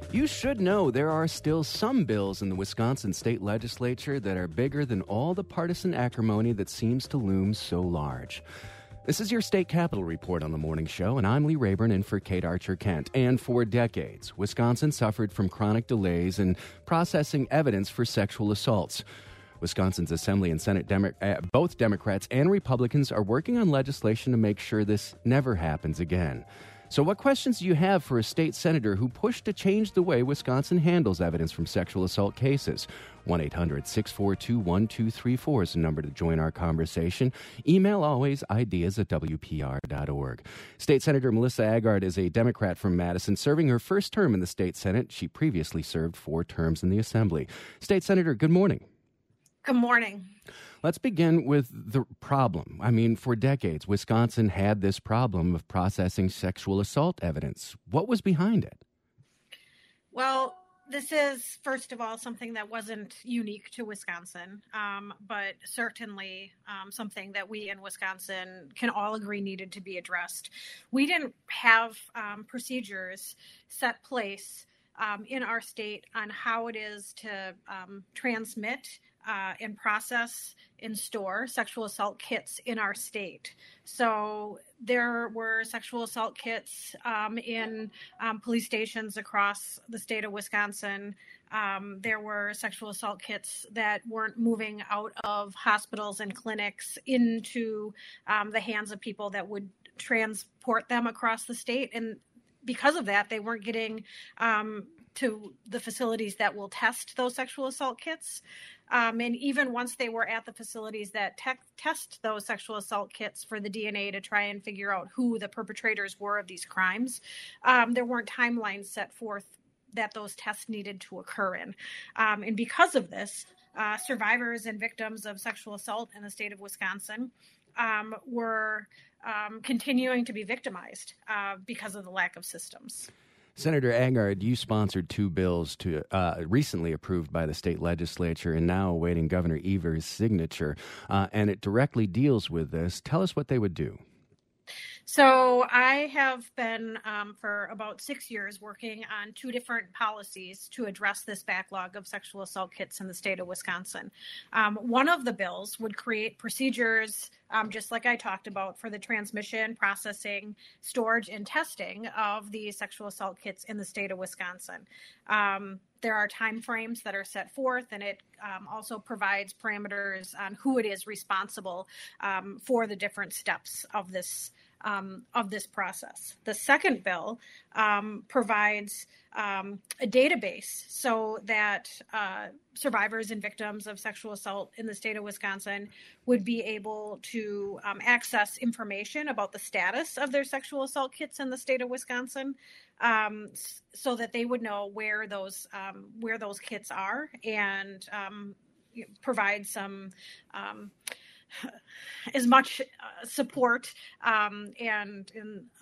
You should know there are still some bills in the Wisconsin state legislature that are bigger than all the partisan acrimony that seems to loom so large. This is your State Capitol Report on the morning show, and I'm Lee Rayburn in for Kate Archer-Kent. And for decades, Wisconsin suffered from chronic delays in processing evidence for sexual assaults. Wisconsin's Assembly and Senate, both Democrats and Republicans, are working on legislation to make sure this never happens again. So what questions do you have for a state senator who pushed to change the way Wisconsin handles evidence from sexual assault cases? 1-800-642-1234 is the number to join our conversation. Email always ideas@wpr.org. State Senator Melissa Agard is a Democrat from Madison, serving her first term in the state Senate. She previously served 4 terms in the Assembly. State Senator, good morning. Good morning. Let's begin with the problem. I mean, for decades, Wisconsin had this problem of processing sexual assault evidence. What was behind it? Well, this is, first of all, something that wasn't unique to Wisconsin, but certainly something that we in Wisconsin can all agree needed to be addressed. We didn't have procedures set place in our state on how it is to transmit and process and store sexual assault kits in our state. So there were sexual assault kits in police stations across the state of Wisconsin. There were sexual assault kits that weren't moving out of hospitals and clinics into the hands of people that would transport them across the state. And because of that, they weren't getting to the facilities that will test those sexual assault kits. And even once they were at the facilities that test those sexual assault kits for the DNA to try and figure out who the perpetrators were of these crimes, there weren't timelines set forth that those tests needed to occur in. And because of this, survivors and victims of sexual assault in the state of Wisconsin were continuing to be victimized because of the lack of systems. Senator Agard, you sponsored 2 bills recently approved by the state legislature and now awaiting Governor Evers' signature, and it directly deals with this. Tell us what they would do. So I have been for about 6 years working on 2 different policies to address this backlog of sexual assault kits in the state of Wisconsin. One of the bills would create procedures, just like I talked about, for the transmission, processing, storage, and testing of these sexual assault kits in the state of Wisconsin. There are timeframes that are set forth, and it also provides parameters on who it is responsible for the different steps of this process. The second bill provides a database so that survivors and victims of sexual assault in the state of Wisconsin would be able to access information about the status of their sexual assault kits in the state of Wisconsin, so that they would know where those kits are, and provide some as much support and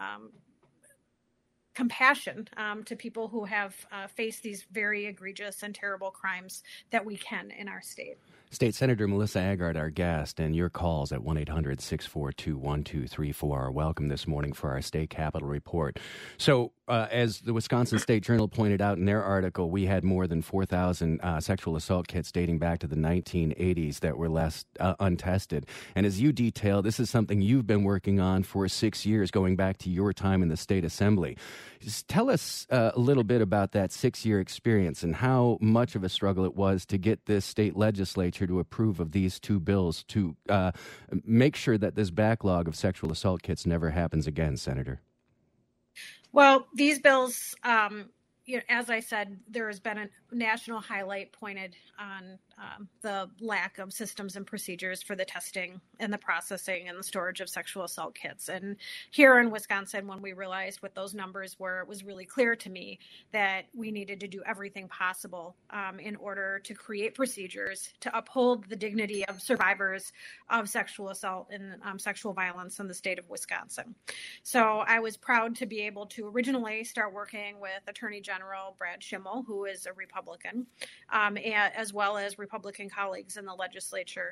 compassion to people who have faced these very egregious and terrible crimes that we can in our state. State Senator Melissa Agard, our guest, and your calls at 1-800-642-1234 are welcome this morning for our State Capitol Report. So, as the Wisconsin State Journal pointed out in their article, we had more than 4,000 sexual assault kits dating back to the 1980s that were left untested. And as you detail, this is something you've been working on for 6 years, going back to your time in the State Assembly. Just tell us a little bit about that 6-year experience and how much of a struggle it was to get this state legislature to approve of these 2 bills to make sure that this backlog of sexual assault kits never happens again, Senator. Well, these bills, as I said, there has been a national highlight pointed on the lack of systems and procedures for the testing and the processing and the storage of sexual assault kits. And here in Wisconsin, when we realized what those numbers were, it was really clear to me that we needed to do everything possible in order to create procedures to uphold the dignity of survivors of sexual assault and sexual violence in the state of Wisconsin. So I was proud to be able to originally start working with Attorney General Brad Schimel, who is a Republican, as well as Republican colleagues in the legislature,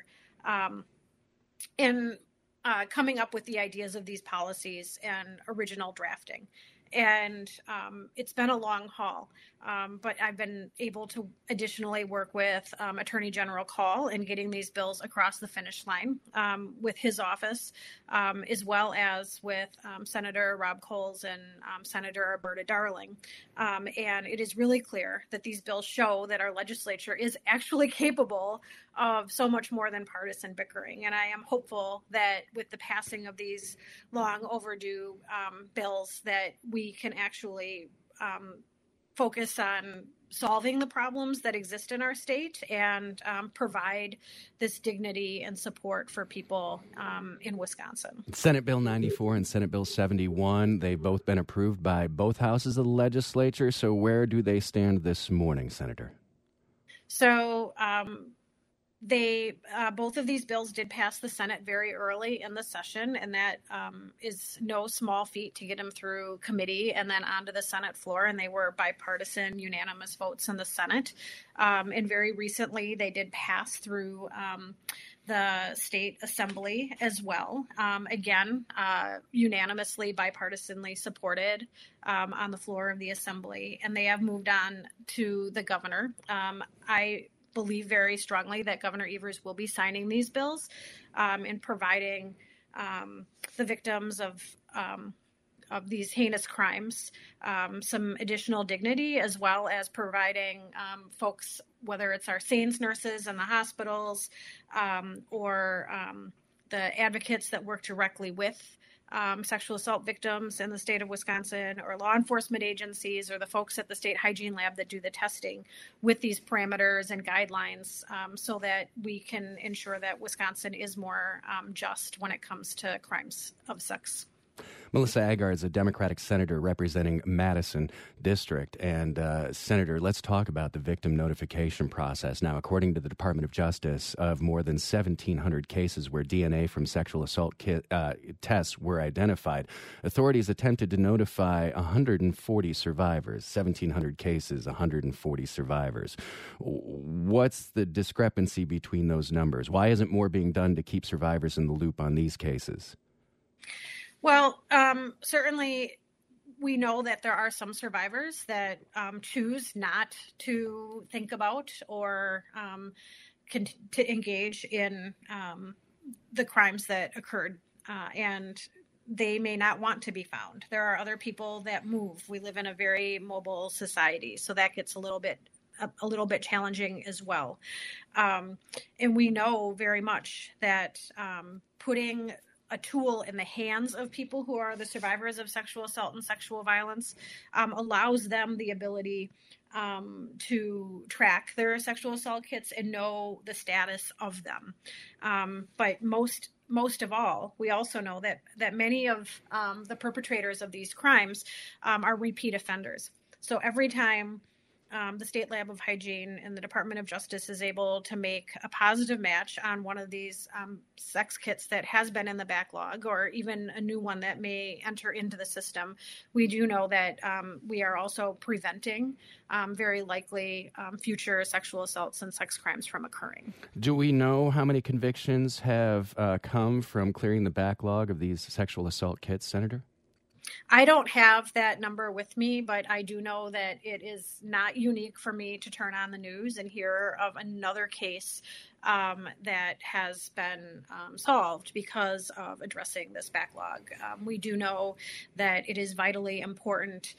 in coming up with the ideas of these policies and original drafting. And it's been a long haul. But I've been able to additionally work with Attorney General Call in getting these bills across the finish line with his office, as well as with Senator Rob Coles and Senator Alberta Darling. And it is really clear that these bills show that our legislature is actually capable of so much more than partisan bickering. And I am hopeful that with the passing of these long overdue bills that we can actually focus on solving the problems that exist in our state and provide this dignity and support for people in Wisconsin. Senate Bill 94 and Senate Bill 71, they've both been approved by both houses of the legislature. So where do they stand this morning, Senator? So both of these bills did pass the Senate very early in the session, and that is no small feat to get them through committee and then onto the Senate floor. And they were bipartisan, unanimous votes in the Senate. And very recently, they did pass through the state assembly as well. Again, unanimously, bipartisanly supported on the floor of the assembly, and they have moved on to the governor. I believe very strongly that Governor Evers will be signing these bills and providing the victims of these heinous crimes some additional dignity, as well as providing folks, whether it's our SANES nurses in the hospitals or the advocates that work directly with sexual assault victims in the state of Wisconsin, or law enforcement agencies, or the folks at the state hygiene lab that do the testing, with these parameters and guidelines so that we can ensure that Wisconsin is more just when it comes to crimes of sex. Melissa Agard is a Democratic senator representing Madison District. And Senator, let's talk about the victim notification process. Now, according to the Department of Justice, of more than 1,700 cases where DNA from sexual assault tests were identified, authorities attempted to notify 140 survivors. 1,700 cases, 140 survivors. What's the discrepancy between those numbers? Why isn't more being done to keep survivors in the loop on these cases? Well, certainly we know that there are some survivors that choose not to think about or to engage in the crimes that occurred, and they may not want to be found. There are other people that move. We live in a very mobile society, so that gets a little bit challenging as well. And we know very much that putting a tool in the hands of people who are the survivors of sexual assault and sexual violence allows them the ability to track their sexual assault kits and know the status of them. But most of all, we also know that many of the perpetrators of these crimes are repeat offenders. So every time the State Lab of Hygiene and the Department of Justice is able to make a positive match on one of these sex kits that has been in the backlog, or even a new one that may enter into the system, we do know that we are also preventing very likely future sexual assaults and sex crimes from occurring. Do we know how many convictions have come from clearing the backlog of these sexual assault kits, Senator? I don't have that number with me, but I do know that it is not unique for me to turn on the news and hear of another case that has been solved because of addressing this backlog. We do know that it is vitally important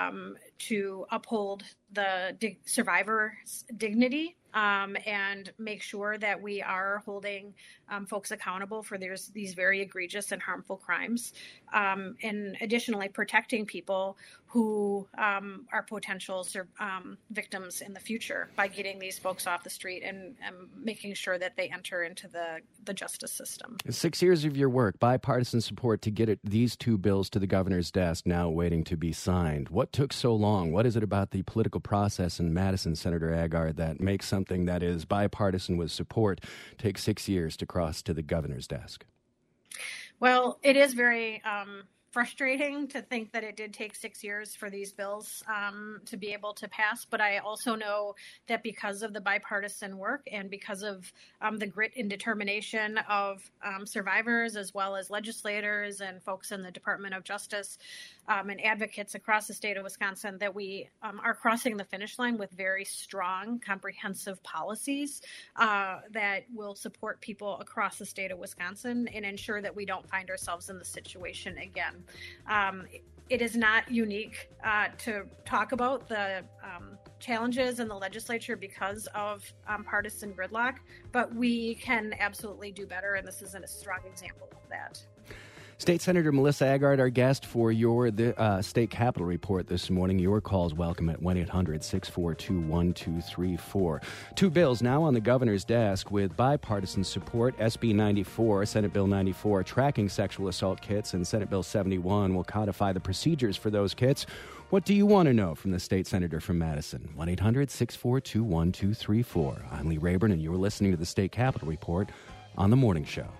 to uphold the survivor's dignity and make sure that we are holding folks accountable for these very egregious and harmful crimes, and additionally protecting people who are potential victims in the future by getting these folks off the street and making sure that they enter into the justice system. 6 years of your work, bipartisan support to get these two bills to the governor's desk, now waiting to be signed. What took so long? What is it about the political process in Madison, Senator Agard, that makes something that is bipartisan with support take 6 years to cross to the governor's desk? Well, it is very frustrating to think that it did take 6 years for these bills to be able to pass. But I also know that because of the bipartisan work and because of the grit and determination of survivors, as well as legislators and folks in the Department of Justice, and advocates across the state of Wisconsin that we are crossing the finish line with very strong, comprehensive policies that will support people across the state of Wisconsin and ensure that we don't find ourselves in this situation again. It is not unique to talk about the challenges in the legislature because of partisan gridlock, but we can absolutely do better, and this is a strong example of that. State Senator Melissa Agard, our guest for your State Capitol Report this morning. Your calls welcome at 1-800-642-1234. Two bills now on the governor's desk with bipartisan support. SB 94, Senate Bill 94, tracking sexual assault kits, and Senate Bill 71 will codify the procedures for those kits. What do you want to know from the state senator from Madison? 1-800-642-1234. I'm Lee Rayburn, and you're listening to the State Capitol Report on The Morning Show.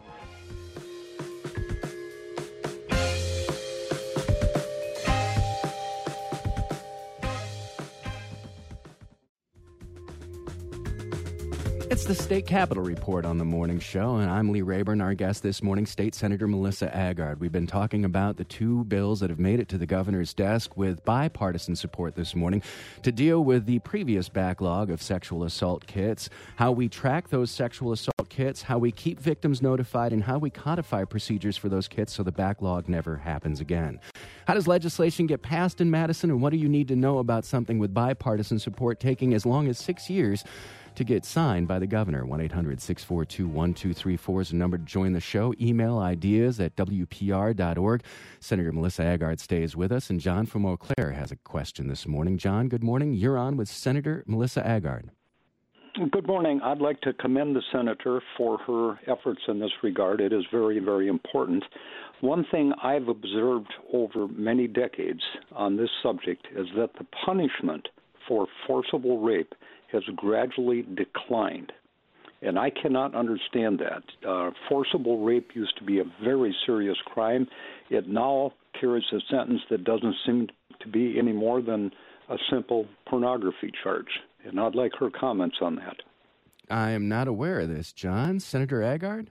It's the State Capitol Report on The Morning Show, and I'm Lee Rayburn. Our guest this morning, State Senator Melissa Agard. We've been talking about the two bills that have made it to the governor's desk with bipartisan support this morning to deal with the previous backlog of sexual assault kits, how we track those sexual assault kits, how we keep victims notified, and how we codify procedures for those kits so the backlog never happens again. How does legislation get passed in Madison, and what do you need to know about something with bipartisan support taking as long as 6 years to get signed by the governor? 1-800-642-1234 is the number to join the show. Email ideas at WPR.org. Senator Melissa Agard stays with us, and John from Eau Claire has a question this morning. John, good morning. You're on with Senator Melissa Agard. Good morning. I'd like to commend the senator for her efforts in this regard. It is very, very important. One thing I've observed over many decades on this subject is that the punishment for forcible rape has gradually declined, and I cannot understand that. Forcible rape used to be a very serious crime. It now carries a sentence that doesn't seem to be any more than a simple pornography charge, and I'd like her comments on that. I am not aware of this, John. Senator Agard?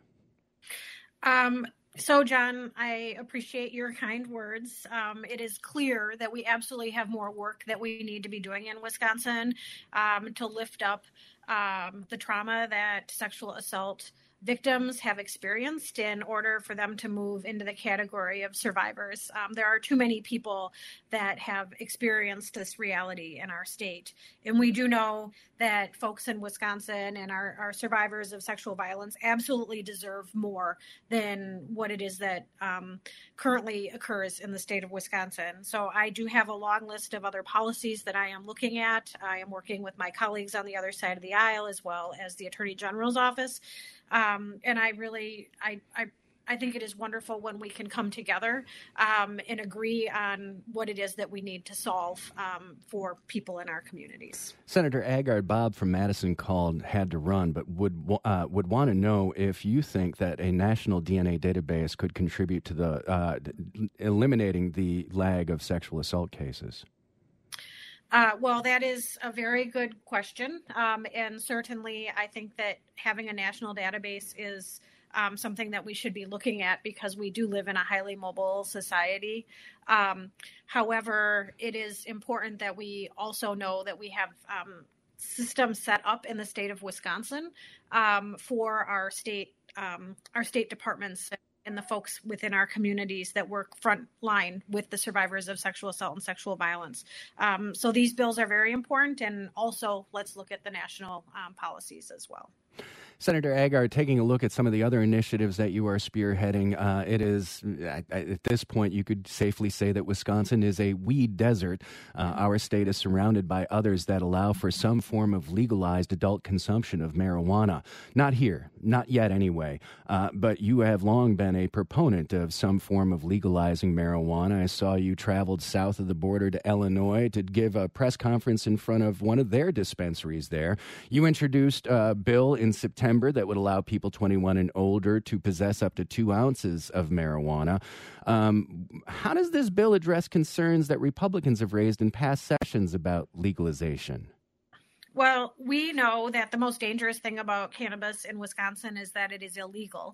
So, John, I appreciate your kind words. It is clear that we absolutely have more work that we need to be doing in Wisconsin to lift up the trauma that sexual assault victims have experienced in order for them to move into the category of survivors. There are too many people that have experienced this reality in our state. And we do know that folks in Wisconsin and our survivors of sexual violence absolutely deserve more than what it is that currently occurs in the state of Wisconsin. So I do have a long list of other policies that I am looking at. I am working with my colleagues on the other side of the aisle as well as the Attorney General's office. And I think it is wonderful when we can come together and agree on what it is that we need to solve for people in our communities. Senator Agard, Bob from Madison had to run, but would want to know if you think that a national DNA database could contribute to the eliminating the lag of sexual assault cases. Well, that is a very good question. And certainly I think that having a national database is something that we should be looking at because we do live in a highly mobile society. However, it is important that we also know that we have systems set up in the state of Wisconsin for our state departments and the folks within our communities that work front line with the survivors of sexual assault and sexual violence. So these bills are very important, and also let's look at the national policies as well. Senator Agard, taking a look at some of the other initiatives that you are spearheading, it is, at this point, you could safely say that Wisconsin is a weed desert. Our state is surrounded by others that allow for some form of legalized adult consumption of marijuana. Not here, not yet anyway, but you have long been a proponent of some form of legalizing marijuana. I saw you traveled south of the border to Illinois to give a press conference in front of one of their dispensaries there. You introduced a bill in September that would allow people 21 and older to possess up to 2 ounces of marijuana. How does this bill address concerns that Republicans have raised in past sessions about legalization? Well, we know that the most dangerous thing about cannabis in Wisconsin is that it is illegal,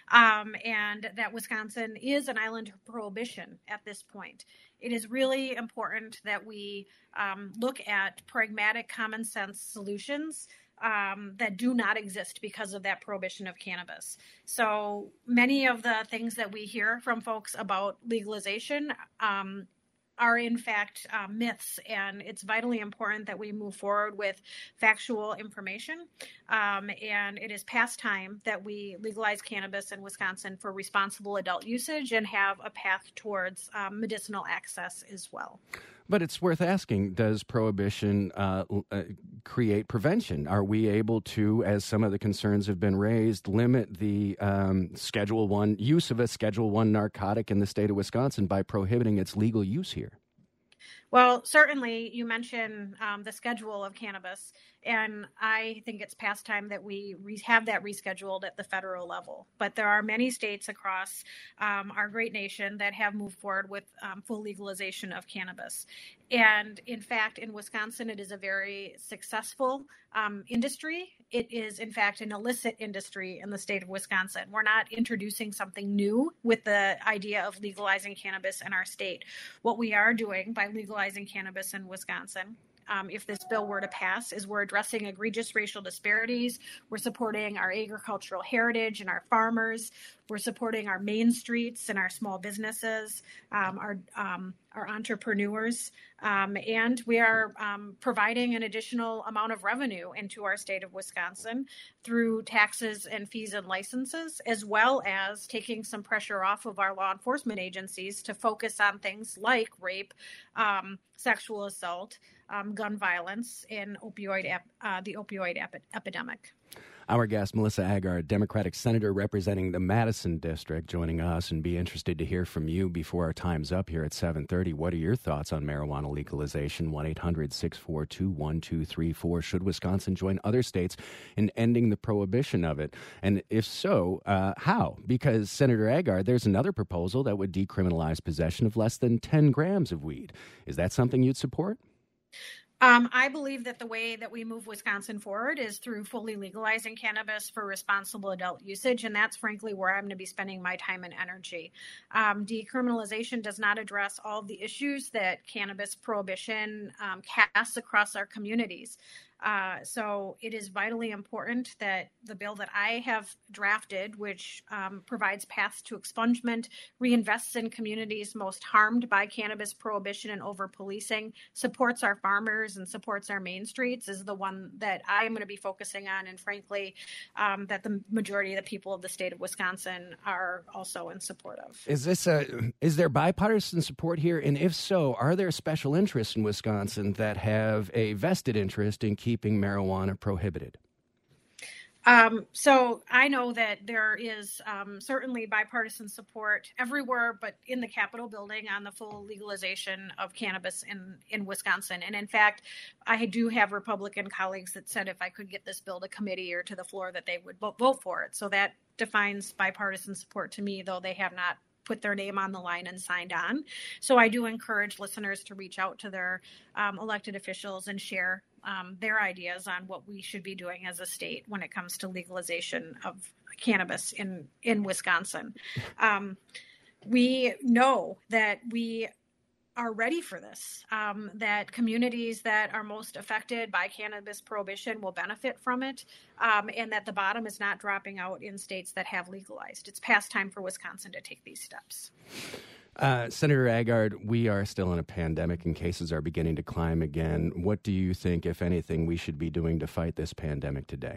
and that Wisconsin is an island of prohibition at this point. It is really important that we look at pragmatic, common sense solutions that do not exist because of that prohibition of cannabis. So many of the things that we hear from folks about legalization are in fact myths, and it's vitally important that we move forward with factual information. And it is past time that we legalize cannabis in Wisconsin for responsible adult usage and have a path towards medicinal access as well. But it's worth asking, does prohibition create prevention? Are we able to, as some of the concerns have been raised, limit the Schedule 1 use of a Schedule 1 narcotic in the state of Wisconsin by prohibiting its legal use here? Well, certainly you mentioned the schedule of cannabis, and I think it's past time that we have that rescheduled at the federal level. But there are many states across our great nation that have moved forward with full legalization of cannabis. And in fact, in Wisconsin, it is a very successful industry. It is, in fact, an illicit industry in the state of Wisconsin. We're not introducing something new with the idea of legalizing cannabis in our state. What we are doing by legalizing cannabis in Wisconsin, if this bill were to pass, is we're addressing egregious racial disparities. We're supporting our agricultural heritage and our farmers. We're supporting our main streets and our small businesses, our entrepreneurs, and we are providing an additional amount of revenue into our state of Wisconsin through taxes and fees and licenses, as well as taking some pressure off of our law enforcement agencies to focus on things like rape, sexual assault, gun violence, and the opioid epidemic. Our guest, Melissa Agard, Democratic Senator representing the Madison District, joining us, and be interested to hear from you before our time's up here at 7:30. What are your thoughts on marijuana legalization? 1-800-642-1234. Should Wisconsin join other states in ending the prohibition of it? And if so, how? Because, Senator Agard, there's another proposal that would decriminalize possession of less than 10 grams of weed. Is that something you'd support? I believe that the way that we move Wisconsin forward is through fully legalizing cannabis for responsible adult usage, and that's frankly where I'm going to be spending my time and energy. Decriminalization does not address all of the issues that cannabis prohibition casts across our communities. So it is vitally important that the bill that I have drafted, which provides paths to expungement, reinvests in communities most harmed by cannabis prohibition and over-policing, supports our farmers and supports our main streets, is the one that I am going to be focusing on, and frankly, that the majority of the people of the state of Wisconsin are also in support of. Is there bipartisan support here? And if so, are there special interests in Wisconsin that have a vested interest in keeping marijuana prohibited? So I know that there is certainly bipartisan support everywhere, but in the Capitol building on the full legalization of cannabis in Wisconsin. And in fact, I do have Republican colleagues that said if I could get this bill to committee or to the floor that they would vote for it. So that defines bipartisan support to me, though they have not put their name on the line and signed on. So I do encourage listeners to reach out to their elected officials and share their ideas on what we should be doing as a state when it comes to legalization of cannabis in Wisconsin. We know that we are ready for this, that communities that are most affected by cannabis prohibition will benefit from it, and that the bottom is not dropping out in states that have legalized. It's past time for Wisconsin to take these steps. Senator Agard, we are still in a pandemic and cases are beginning to climb again. What do you think, if anything, we should be doing to fight this pandemic today?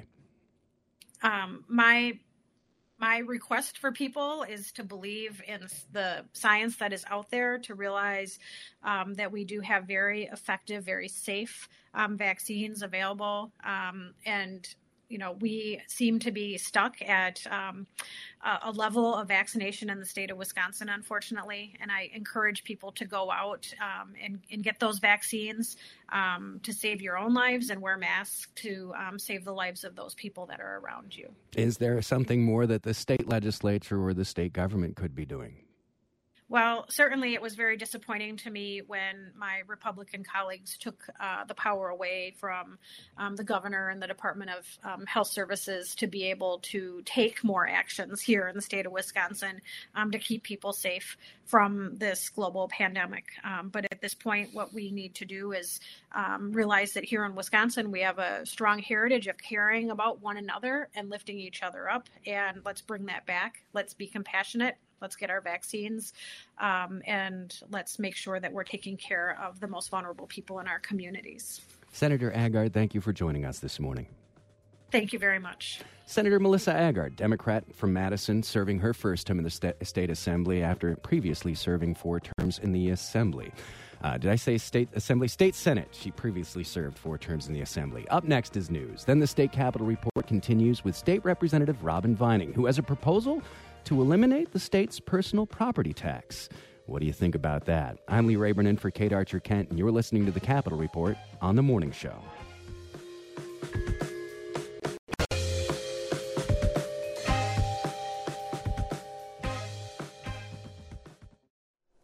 My request for people is to believe in the science that is out there, to realize that we do have very effective, very safe vaccines available. And, you know, we seem to be stuck at a level of vaccination in the state of Wisconsin, unfortunately. And I encourage people to go out and get those vaccines to save your own lives and wear masks to save the lives of those people that are around you. Is there something more that the state legislature or the state government could be doing? Well, certainly it was very disappointing to me when my Republican colleagues took the power away from the governor and the Department of Health Services to be able to take more actions here in the state of Wisconsin to keep people safe from this global pandemic. But at this point, what we need to do is realize that here in Wisconsin, we have a strong heritage of caring about one another and lifting each other up. And let's bring that back. Let's be compassionate. Let's get our vaccines, and let's make sure that we're taking care of the most vulnerable people in our communities. Senator Agard, thank you for joining us this morning. Thank you very much. Senator Melissa Agard, Democrat from Madison, serving her first term in the State Assembly after previously serving 4 terms in the Assembly. Did I say State Assembly? State Senate. She previously served 4 terms in the Assembly. Up next is news. Then the State Capitol Report continues with State Representative Robin Vining, who has a proposal to eliminate the state's personal property tax. What do you think about that? I'm Lee Rayburn in for Kate Archer-Kent, and you're listening to the Capitol Report on The Morning Show.